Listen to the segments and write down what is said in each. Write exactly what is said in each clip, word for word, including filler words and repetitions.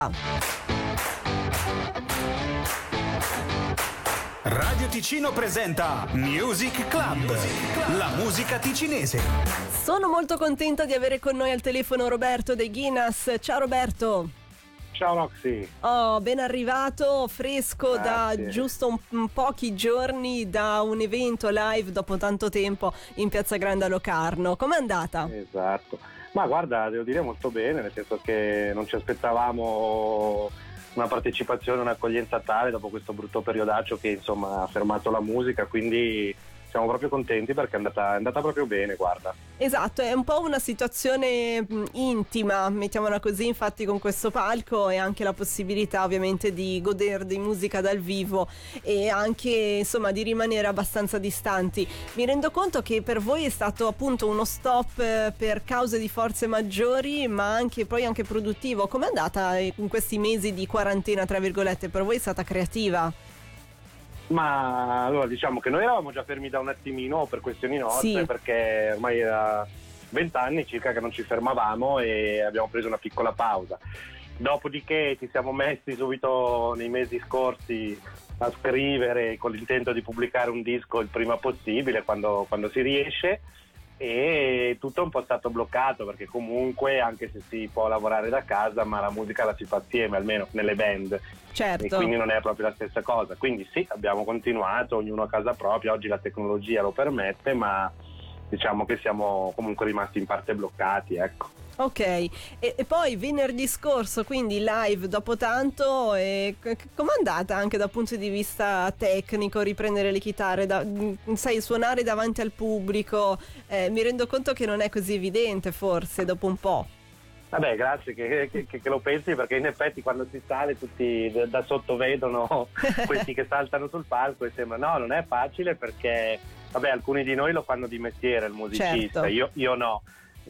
Radio Ticino presenta Music Club, la musica ticinese. Sono molto contenta di avere con noi al telefono Roberto De Guinness. Ciao Roberto. Ciao Roxy. Oh, ben arrivato, fresco. Grazie. Da giusto un, un pochi giorni da un evento live dopo tanto tempo in Piazza Grande a Locarno. Com'è andata? Esatto. Ma guarda, devo dire molto bene, nel senso che non ci aspettavamo una partecipazione, un'accoglienza tale dopo questo brutto periodaccio che insomma ha fermato la musica, quindi siamo proprio contenti perché è andata, è andata proprio bene, guarda. Esatto, è un po' una situazione mh, intima, mettiamola così, infatti con questo palco e anche la possibilità ovviamente di godere di musica dal vivo e anche insomma di rimanere abbastanza distanti. Mi rendo conto che per voi è stato appunto uno stop eh, per cause di forze maggiori, ma anche poi anche produttivo. Com'è andata eh, in questi mesi di quarantena, tra virgolette? Per voi è stata creativa? Ma allora diciamo che noi eravamo già fermi da un attimino per questioni nostre, Sì. perché ormai era vent'anni circa che non ci fermavamo e abbiamo preso una piccola pausa. Dopodiché ci siamo messi subito nei mesi scorsi a scrivere con l'intento di pubblicare un disco il prima possibile, quando, quando si riesce, e tutto è un po' stato bloccato perché comunque anche se si può lavorare da casa, ma la musica la si fa assieme, almeno nelle band. Certo. E quindi non è proprio la stessa cosa, quindi sì, abbiamo continuato, ognuno a casa propria, oggi la tecnologia lo permette, ma diciamo che siamo comunque rimasti in parte bloccati, ecco. Ok, e, e poi venerdì scorso, quindi live dopo tanto, e c- com'è andata anche dal punto di vista tecnico, riprendere le chitarre, da, sai, suonare davanti al pubblico? Eh, mi rendo conto che non è così evidente forse dopo un po'. Vabbè, grazie che, che, che lo pensi, perché in effetti quando si sale tutti da, da sotto vedono questi che saltano sul palco e sembra no, non è facile perché vabbè, alcuni di noi lo fanno di mestiere, il musicista, Certo. io, io no.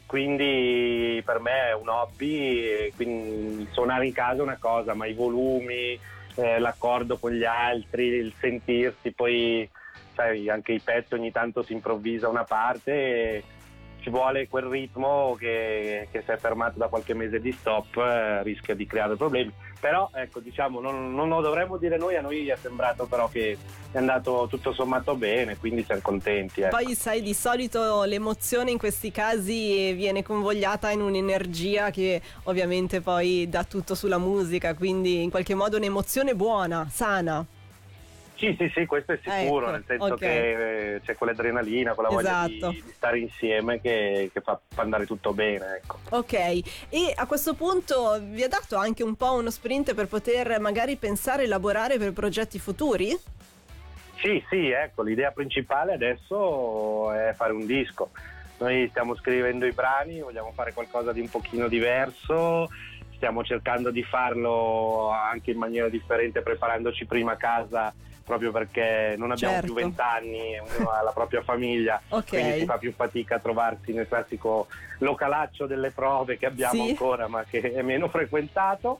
Quindi per me è un hobby, quindi suonare in casa è una cosa, ma i volumi, eh, l'accordo con gli altri, il sentirsi, poi sai, anche i pezzi ogni tanto si improvvisa una parte e ci vuole quel ritmo che, che se è fermato da qualche mese di stop eh, rischia di creare problemi. Però ecco, diciamo, non, non lo dovremmo dire noi, a noi è sembrato però che è andato tutto sommato bene, quindi siamo contenti. Ecco. Poi sai, di solito l'emozione in questi casi viene convogliata in un'energia che ovviamente poi dà tutto sulla musica, quindi in qualche modo un'emozione buona, sana. Sì, sì, sì, questo è sicuro, Ecco, nel senso ok. che eh, c'è quell'adrenalina, quella voglia Esatto. di, di stare insieme che, che fa, fa andare tutto bene, ecco. Ok, e a questo punto vi ha dato anche un po' uno sprint per poter magari pensare e lavorare per progetti futuri? Sì, sì, ecco, l'idea principale adesso è fare un disco. Noi stiamo scrivendo i brani, vogliamo fare qualcosa di un pochino diverso, stiamo cercando di farlo anche in maniera differente, preparandoci prima a casa, proprio perché non abbiamo Certo. più vent'anni, ognuno ha la propria famiglia, Ok. quindi si fa più fatica a trovarsi nel classico localaccio delle prove che abbiamo Sì. ancora, ma che è meno frequentato.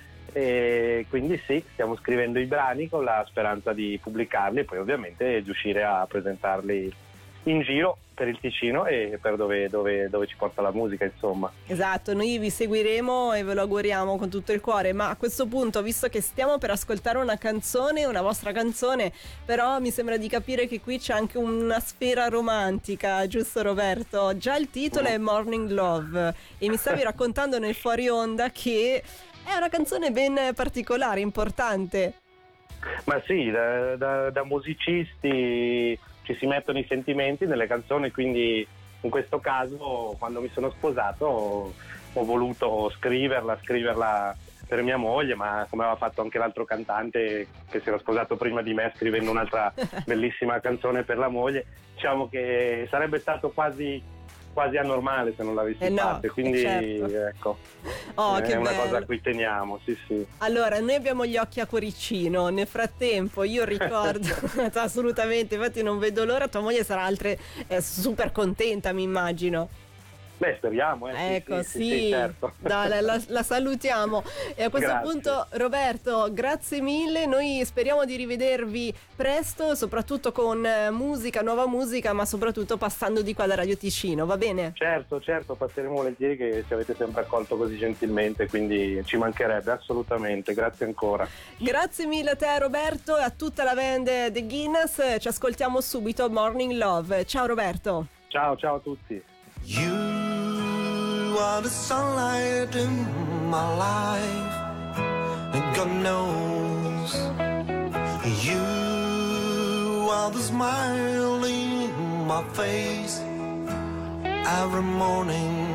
E quindi sì, stiamo scrivendo i brani con la speranza di pubblicarli e poi ovviamente di uscire a presentarli in giro per il Ticino e per dove, dove, dove ci porta la musica, insomma. Esatto, noi vi seguiremo e ve lo auguriamo con tutto il cuore, ma a questo punto, visto che stiamo per ascoltare una canzone, una vostra canzone, però mi sembra di capire che qui c'è anche una sfera romantica, giusto Roberto? Già il titolo è Morning Love e mi stavi raccontando nel fuori onda che è una canzone ben particolare, importante. Ma sì, da, da, da musicisti ci si mettono i sentimenti nelle canzoni, quindi in questo caso quando mi sono sposato ho, ho voluto scriverla, scriverla per mia moglie, ma come aveva fatto anche l'altro cantante che si era sposato prima di me scrivendo un'altra bellissima canzone per la moglie, diciamo che sarebbe stato quasi quasi anormale se non l'avessi Eh no, fatta, quindi eh certo. ecco, Oh, è che una bello. cosa a cui teniamo, sì sì. Allora, noi abbiamo gli occhi a cuoricino, nel frattempo io ricordo assolutamente, infatti non vedo l'ora, tua moglie sarà altre eh, super contenta, mi immagino. Beh, speriamo, eh. Ecco, sì, sì, sì, sì, sì, certo. Dai, la, la- la salutiamo. E a questo Grazie. punto, Roberto, grazie mille. Noi speriamo di rivedervi presto, soprattutto con eh, musica, nuova musica, ma soprattutto passando di qua da Radio Ticino, va bene? Certo, certo, passeremo volentieri, che ci avete sempre accolto così gentilmente, quindi ci mancherebbe assolutamente. Grazie ancora. Grazie mille a te, Roberto, e a tutta la band The Guinness. Ci ascoltiamo subito Morning Love. Ciao Roberto. Ciao, ciao a tutti. You are the sunlight in my life, and God knows you are the smile in my face every morning.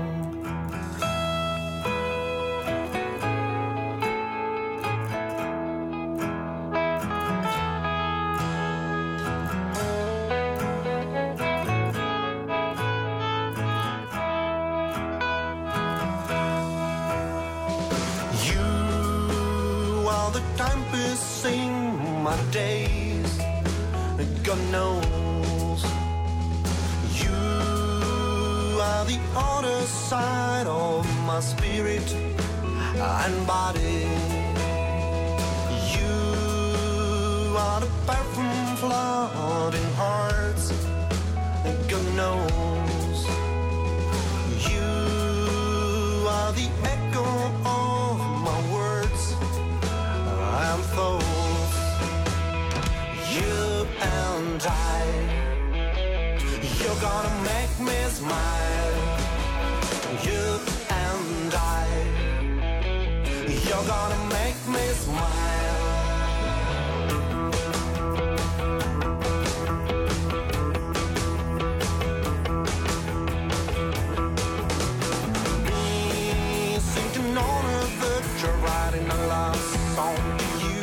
Sing my days, God knows you are the other side of my spirit and body. You are the perfume flooding hearts, God knows you are the echo of my words and thoughts. You and I, you're gonna make me smile. You and I, you're gonna make me smile. Me sinking on a verge, writing a love song.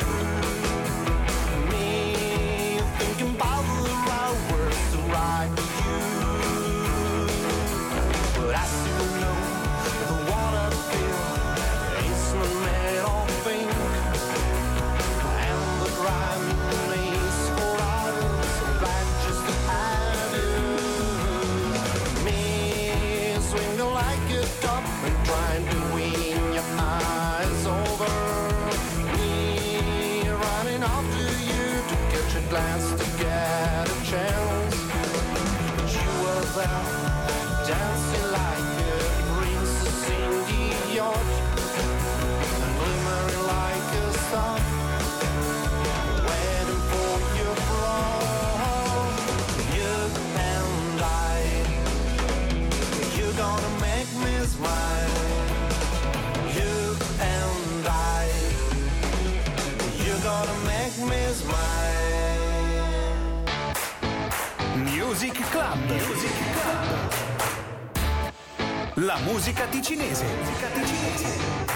Glance to get a chance. You were there, dancing like a princess in the yacht, and glimmering like a star, waiting for your flow. You and I, you're gonna make me smile. You and I, you're gonna make me smile. Music Club. Music Club. La musica ticinese. Musica ticinese.